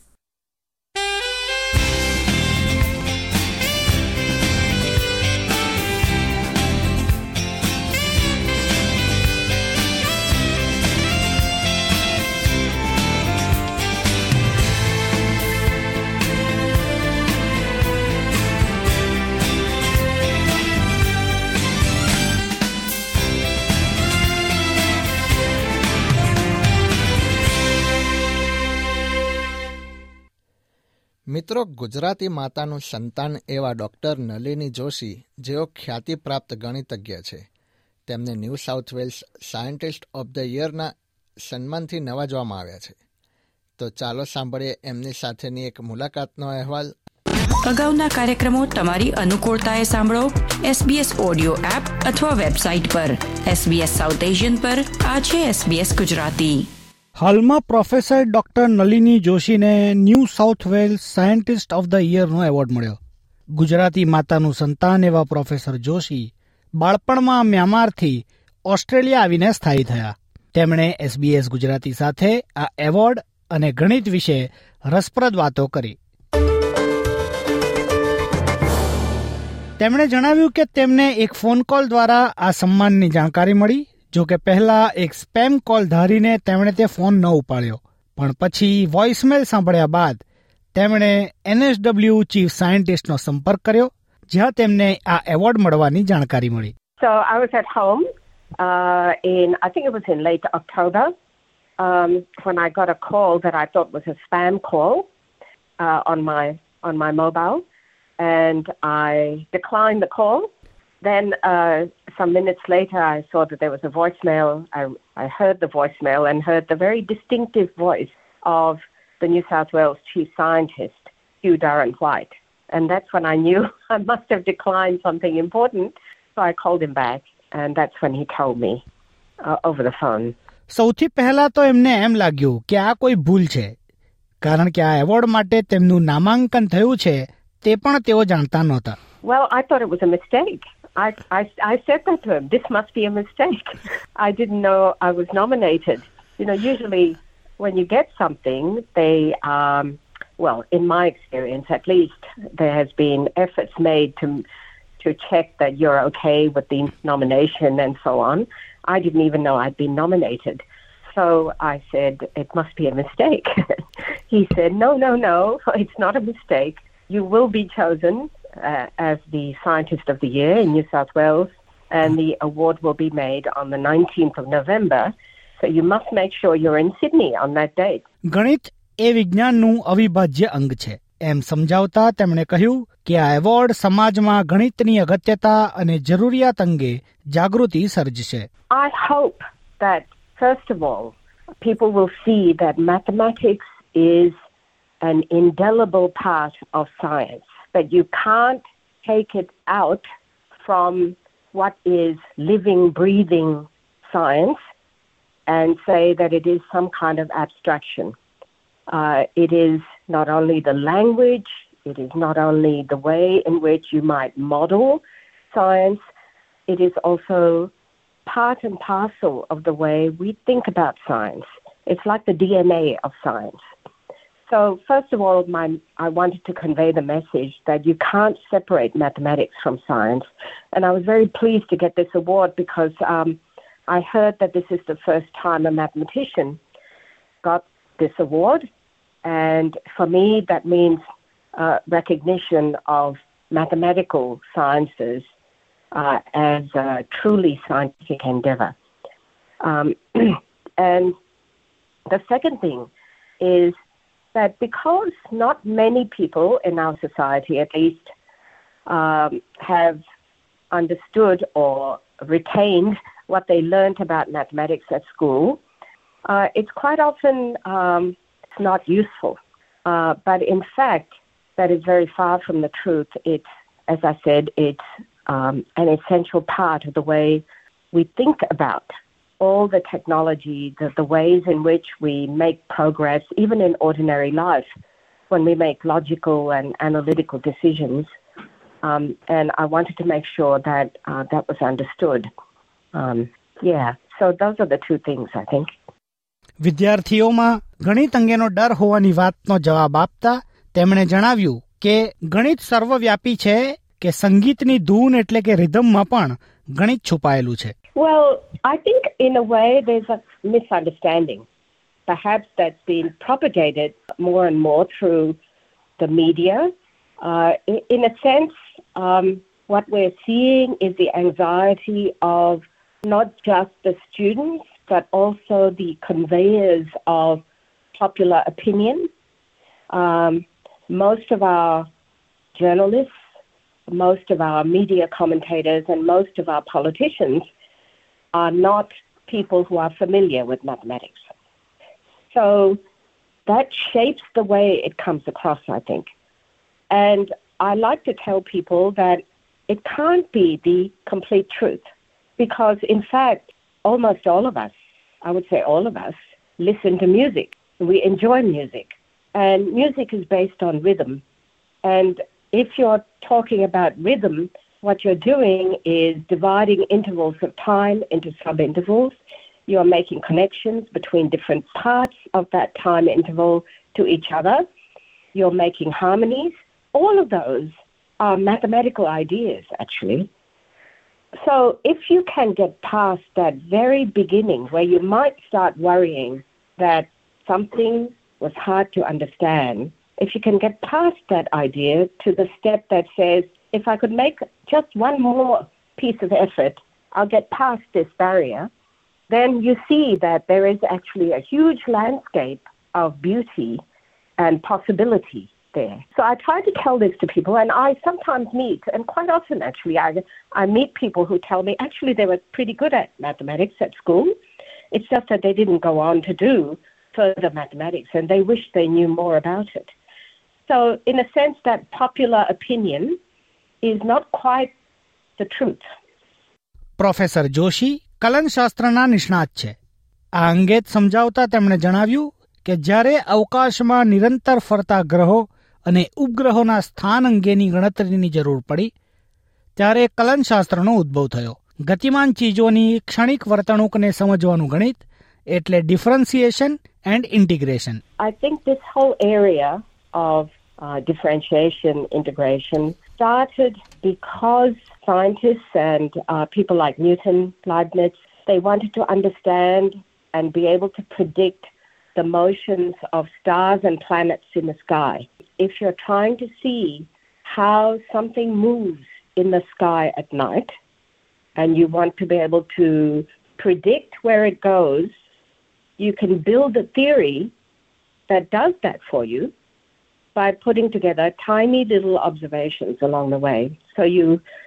મિત્રો, ગુજરાતી માતાનું સંતાન એવા ડૉક્ટર નલિની જોશી, જેઓ ખ્યાતિપ્રાપ્ત ગણિતજ્ઞ છે, તેમને new south wales scientist of the યરના સન્માનથી નવાજવામાં આવ્યા છે. તો ચાલો સાંભળીએ એમની સાથેની એક મુલાકાતનો અહેવાલ. અગાઉના કાર્યક્રમો તમારી અનુકૂળતાએ સાંભળો SBS ઓડિયો એપ અથવા વેબસાઇટ પર. SBS સાઉથ એશિયન પર આ છે SBS ગુજરાતી. હાલમાં પ્રોફેસર ડોક્ટર નલિની જોશીને new south wales scientist of the યરનો એવોર્ડ મળ્યો. ગુજરાતી માતાનું સંતાન એવા પ્રોફેસર જોશી બાળપણમાં મ્યાનમારથી ઓસ્ટ્રેલિયા આવીને સ્થાયી થયા. તેમણે SBS ગુજરાતી સાથે આ એવોર્ડ અને ગણિત વિશે રસપ્રદ વાતો કરી. તેમણે જણાવ્યું કે તેમને એક ફોન કોલ દ્વારા આ સન્માનની જાણકારી મળી. જો કે પહેલા એક સ્પેમ કોલ ધારીને તેમણે તે ફોન ન ઉપાડ્યો, પણ પછી વોઇસમેલ સાંભળ્યા બાદ તેમણે NSW ચીફ સાયન્ટિસ્ટનો સંપર્ક કર્યો, જ્યાં તેમને આ એવોર્ડ મળવાની જાણકારી મળી. So I was at home I think it was in late October when I got a call that I thought was a spam call on my mobile, and I declined the call. Then some minutes later, I saw that there was a voicemail. I heard the voicemail and heard the very distinctive voice of the New South Wales chief scientist, Hugh Durrant-White. And that's when I knew I must have declined something important. So I called him back, and that's when he told me over the phone. સૌથી પહેલા તો એમને એમ લાગ્યું કે આ કોઈ ભૂલ છે, કારણ કે આ એવોર્ડ માટે તેમનું નામાંકન થયું છે તે પણ તેઓ જાણતા નહોતા. Well, I thought it was a mistake. I said that to him. This must be a mistake. I didn't know I was nominated. You know, usually when you get something, they, well, in my experience at least, there has been efforts made to check that you're okay with the nomination and so on. I didn't even know I'd been nominated. So I said, it must be a mistake. He said, no, it's not a mistake. You will be chosen as the Scientist of the Year in New South Wales, and the award will be made on the 19th of November. So you must make sure you're in Sydney on that date. ગણિત એ વિજ્ઞાનનું અવિભાજ્ય અંગ છે એમ સમજાવતા તેમણે કહ્યું કે આ award સમાજમાં ગણિતની અગત્યતા અને જરૂરિયાત અંગે જાગૃતિ સર્જશે. I hope that first of all people will see that mathematics is an indelible part of science, that you can't take it out from what is living, breathing science and say that it is some kind of abstraction. It is not only the language, it is not only the way in which you might model science, it is also part and parcel of the way we think about science. It's like the DNA of science. So first of all, I wanted to convey the message that you can't separate mathematics from science. And I was very pleased to get this award because I heard that this is the first time a mathematician got this award. And for me, that means recognition of mathematical sciences as a truly scientific endeavor. And the second thing is that because not many people in our society, at least, have understood or retained what they learnt about mathematics at school, it's quite often it's not useful. But in fact, that is very far from the truth. It's, as I said, it's an essential part of the way we think about all the technology, the ways in which we make progress, even in ordinary life, when we make logical and analytical decisions. And I wanted to make sure that that was understood. So those are the two things, I think. વિદ્યાર્થીઓમાં ગણિત અંગેનો ડર હોવાની વાતનો જવાબ આપતા તેમણે જણાવ્યું કે ગણિત સર્વવ્યાપી છે કે સંગીતની ધૂન એટલે કે રિધમમાં પણ ગણિત છુપાયેલું છે. Well, I think in a way there's a misunderstanding. Perhaps that's been propagated more and more through the media. In a sense, what we're seeing is the anxiety of not just the students, but also the conveyors of popular opinion. Most of our journalists, most of our media commentators, and most of our politicians are not people who are familiar with mathematics. So that shapes the way it comes across, I think. And I like to tell people that it can't be the complete truth, because in fact, almost all of us, I would say all of us, listen to music. We enjoy music. And music is based on rhythm. And if you're talking about rhythm, what you're doing is dividing intervals of time into sub-intervals. You're making connections between different parts of that time interval to each other. You're making harmonies. All of those are mathematical ideas, actually. So if you can get past that very beginning where you might start worrying that something was hard to understand, if you can get past that idea to the step that says, if I could make just one more piece of effort, I'll get past this barrier, then you see that there is actually a huge landscape of beauty and possibility there. So I try to tell this to people, and I sometimes meet, and quite often actually, I meet people who tell me actually they were pretty good at mathematics at school. It's just that they didn't go on to do further mathematics, and they wish they knew more about it. So in a sense, that popular opinion is not quite the truth. Professor Joshi કલનશાસ્ત્રના નિષ્ણાત છે. આ અંગે સમજાવતા તેમણે જણાવ્યું કે જ્યારે અવકાશમાં નિરંતર ફરતા ગ્રહો અને ઉપગ્રહોના સ્થાન અંગેની ગણતરીની જરૂર પડી ત્યારે કલનશાસ્ત્રનો ઉદ્ભવ થયો. ગતિમાન ચીજોની ક્ષણિક વર્તણૂકને સમજવાનું ગણિત એટલે differentiation and integration. I think this whole area of differentiation, integration started because scientists and people like Newton, Leibniz, they wanted to understand and be able to predict the motions of stars and planets in the sky. If you're trying to see how something moves in the sky at night and you want to be able to predict where it goes, you can build a theory that does that for you by putting together tiny little observations along the way. So you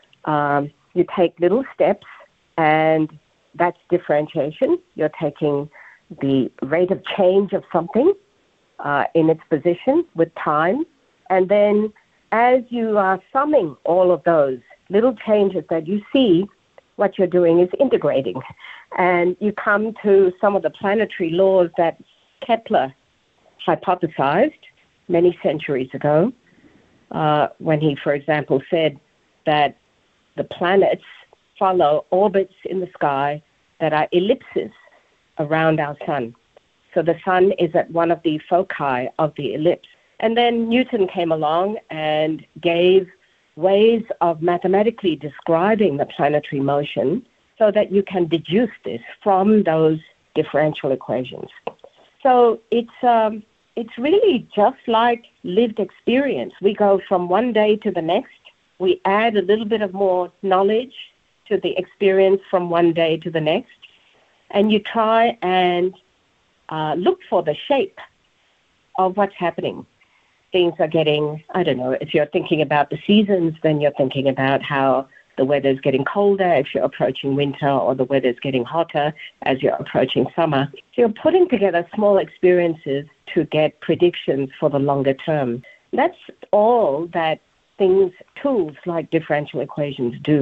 take little steps, and that's differentiation. You're taking the rate of change of something in its position with time, and then as you are summing all of those little changes that you see, what you're doing is integrating, and you come to some of the planetary laws that Kepler hypothesized many centuries ago, when he, for example, said that the planets follow orbits in the sky that are ellipses around our sun. So the sun is at one of the foci of the ellipse. And then Newton came along and gave ways of mathematically describing the planetary motion so that you can deduce this from those differential equations. So it's really just like lived experience. We go from one day to the next. We add a little bit of more knowledge to the experience from one day to the next. And you try and look for the shape of what's happening. Things are getting, I don't know, if you're thinking about the seasons, then you're thinking about how the weather's getting colder if you're approaching winter, or the weather's getting hotter as you're approaching summer. So you're putting together small experiences to get predictions for the longer term. That's all that tools like differential equations do.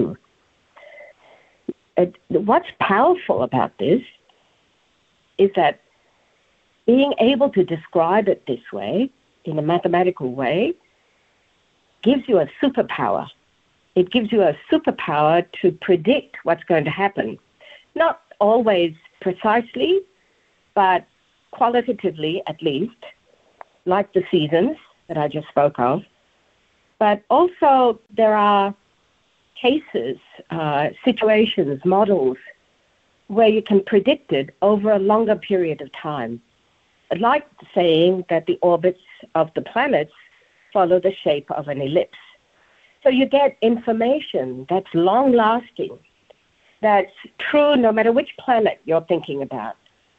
What's powerful about this is that being able to describe it this way, in a mathematical way, gives you a superpower. It gives you a superpower to predict what's going to happen. Not always precisely, but qualitatively at least, like the seasons that I just spoke of. But also there are cases, situations, models where you can predict it over a longer period of time. Like saying that the orbits of the planets follow the shape of an ellipse. So you get information that's long-lasting, that's true no matter which planet you're thinking about.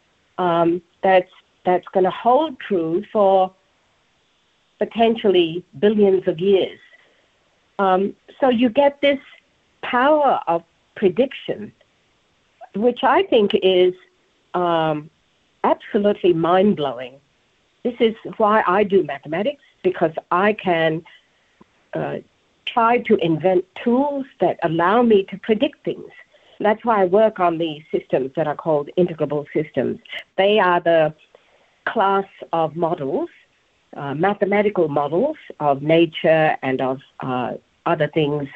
That's going to hold true for potentially billions of years. So you get this power of prediction, which I think is absolutely mind-blowing. This is why I do mathematics, because I can try to invent tools that allow me to predict things. That's why I work on these systems that are called integrable systems. They are the class of models, mathematical models of nature and of other things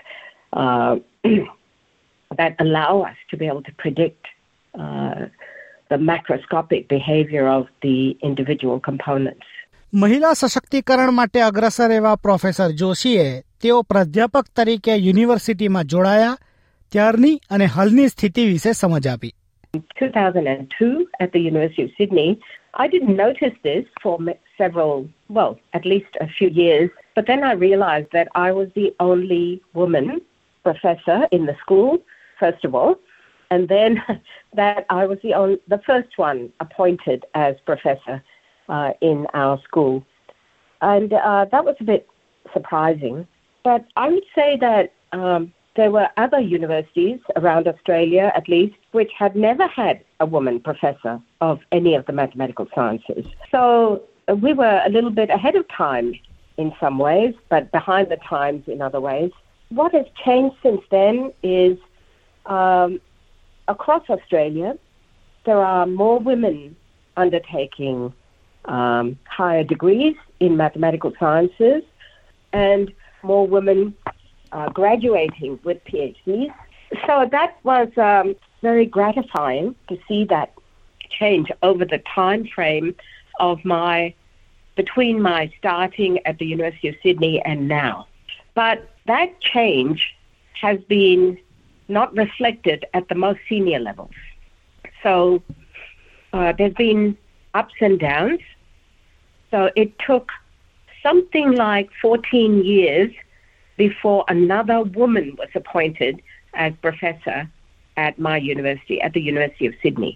that allow us to be able to predict the macroscopic behavior of the individual components. મહિલા સશક્તિકરણ માટે અગ્રસર એવા professor જોશીએ તેઓ પ્રાધ્યાપક તરીકે યુનિવર્સિટીમાં જોડાયા ત્યારની અને હાલની સ્થિતિ વિશે સમજ આપી. In 2002 at the University of Sydney, I didn't notice this for at least a few years, but then I realized that I was the only woman professor in the school, first of all, and then that I was the first one appointed as professor in our school. And that was a bit surprising. But I would say that there were other universities around Australia, at least, which had never had a woman professor of any of the mathematical sciences. So we were a little bit ahead of time in some ways, but behind the times in other ways. What has changed since then is across Australia, there are more women undertaking higher degrees in mathematical sciences and more women graduating with PhDs. So that was very gratifying to see that change over the time frame of between my starting at the University of Sydney and now. But that change has been not reflected at the most senior levels. So there's been ups and downs. So it took something like 14 years before another woman was appointed as professor at my university, at the University of Sydney,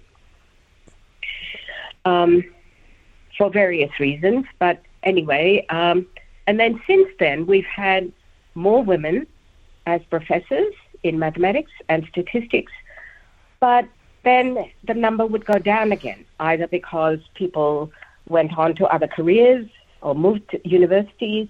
for various reasons. But anyway, and then since then, we've had more women as professors in mathematics and statistics, but then the number would go down again, either because people went on to other careers or moved to universities.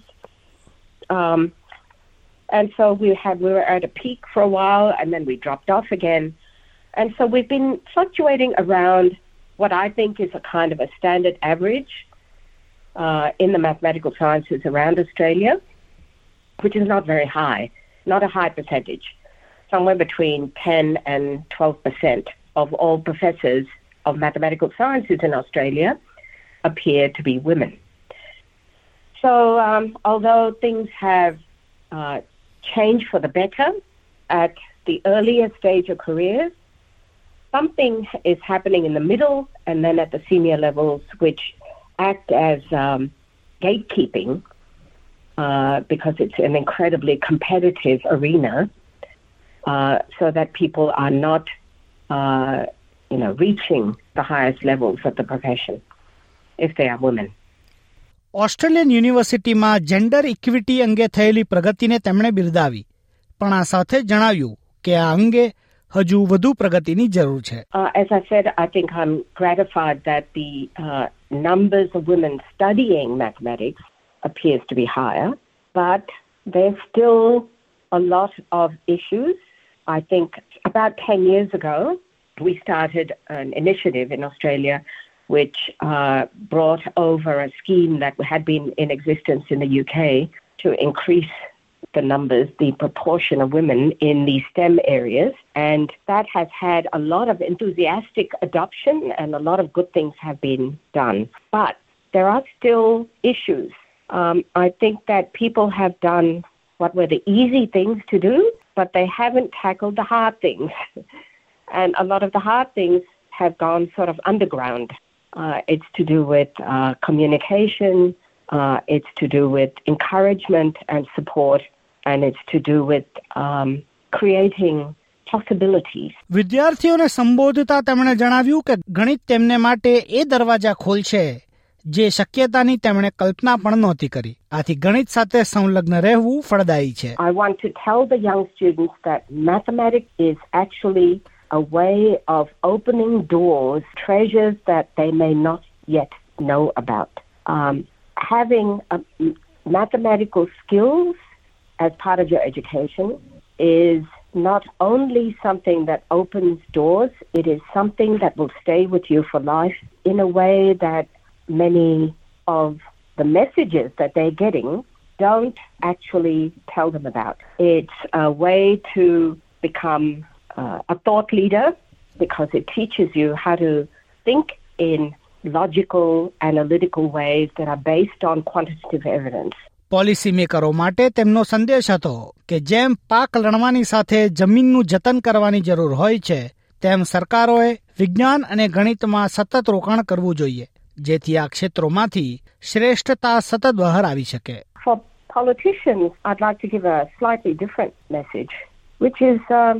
And so we were at a peak for a while, and then we dropped off again. And so we've been fluctuating around what I think is a kind of a standard average in the mathematical sciences around Australia, which is not very high, not a high percentage. Somewhere between 10 and 12% of all professors of mathematical sciences in Australia appear to be women. So although things have changed for the better at the earlier stage of careers, something is happening in the middle and then at the senior levels, which act as gatekeeping because it's an incredibly competitive arena, so that people are not, reaching the highest levels of the profession if they are women. Australian યુનિવર્સિટીમાં gender equity અંગે થયેલી પ્રગતિને તેમણે બિરદાવી, પણ આ સાથે જણાવ્યું કે આ અંગે હજુ વધુ પ્રગતિની જરૂર છે. As I said, I think I'm gratified that the numbers of women studying mathematics appears to be higher, but there's still a lot of issues. I think about 10 years ago, we started an initiative in Australia which brought over a scheme that had been in existence in the UK to increase the numbers, the proportion of women in these STEM areas. And that has had a lot of enthusiastic adoption and a lot of good things have been done. But there are still issues. I think that people have done what were the easy things to do, but they haven't tackled the hard things. And a lot of the hard things have gone sort of underground. It's to do with communication, it's to do with encouragement and support, and it's to do with creating possibilities. વિદ્યાર્થીઓને સંબોધતા તેમણે જણાવ્યું કે ગણિત તેમને માટે એ દરવાજા ખોલશે જે શક્યતાની તેમણે કલ્પના પણ નહોતી કરી. આથી ગણિત સાથે સંલગ્ન રહેવું ફળદાયી છે. I want to tell the young students that mathematics is actually a way of opening doors, treasures that they may not yet know about. Having mathematical skills as part of your education is not only something that opens doors, it is something that will stay with you for life in a way that many of the messages that they're getting don't actually tell them about. It's a way to become a thought leader because it teaches you how to think in logical, analytical ways that are based on quantitative evidence. Policy મેકરો માટે તેમનો સંદેશ હતો કે જેમ પાક લણવાની સાથે જમીનનું જતન કરવાની જરૂર હોય છે તેમ સરકારોએ વિજ્ઞાન અને ગણિતમાં સતત રોકાણ કરવું જોઈએ જેથી આ ક્ષેત્રોમાંથી શ્રેષ્ઠતા સતત બહાર આવી શકે. For politicians, I'd like to give a slightly different message, which is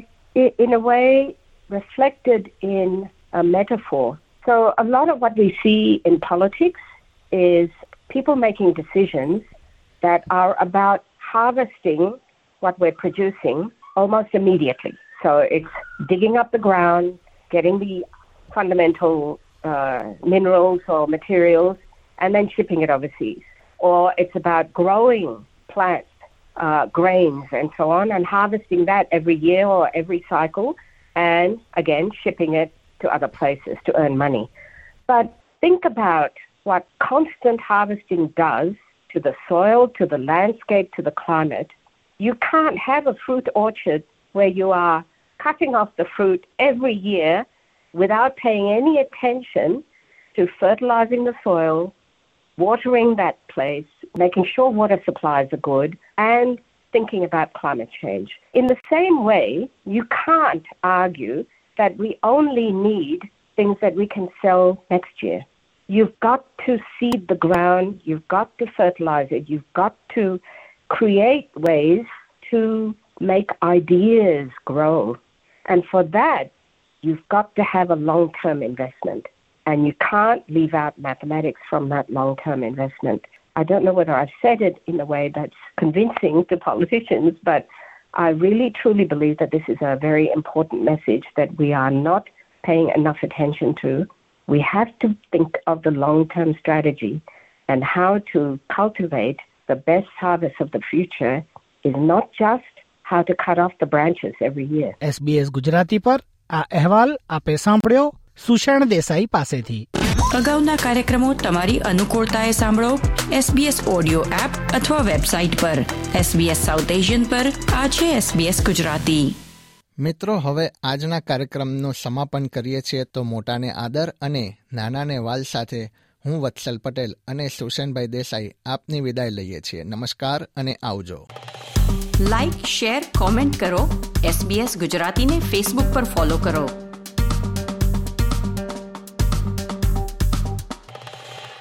in a way reflected in a metaphor. So a lot of what we see in politics is people making decisions that are about harvesting what we're producing almost immediately. So it's digging up the ground, getting the fundamental minerals or materials, and then shipping it overseas. Or it's about growing plants, grains, and so on, and harvesting that every year or every cycle, and again, shipping it to other places to earn money. But think about what constant harvesting does to the soil, to the landscape, to the climate. You can't have a fruit orchard where you are cutting off the fruit every year without paying any attention to fertilizing the soil, watering that place, making sure water supplies are good, and thinking about climate change. In the same way, you can't argue that we only need things that we can sell next year. You've got to seed the ground, you've got to fertilize it, you've got to create ways to make ideas grow. And for that, you've got to have a long-term investment. And you can't leave out mathematics from that long-term investment. I don't know whether I've said it in a way that's convincing to politicians, but I really truly believe that this is a very important message that we are not paying enough attention to. We have to think of the long-term strategy, and how to cultivate the best harvest of the future is not just how to cut off the branches every year. SBS Gujarati પર આ અહેવાલ આપે સાંભળ્યો સુષેણ દેસાઈ પાસેથી. અગાઉના કાર્યક્રમો તમારી અનુકૂળતાએ સાંભળો SBS ઓડિયો એપ અથવા વેબસાઇટ પર. SBS સાઉથ એશિયન પર આ છે SBS ગુજરાતી. મિત્રો, હવે આજના કાર્યક્રમનું સમાપન કરીએ છીએ તો મોટાને આદર અને નાનાને વાલ સાથે હું વત્સલ પટેલ અને સુષેણભાઈ દેસાઈ આપની વિદાય લઈએ છીએ. નમસ્કાર અને આવજો. લાઇક, શેર, કોમેન્ટ કરો. SBS ગુજરાતીને ફેસબુક પર ફોલો કરો.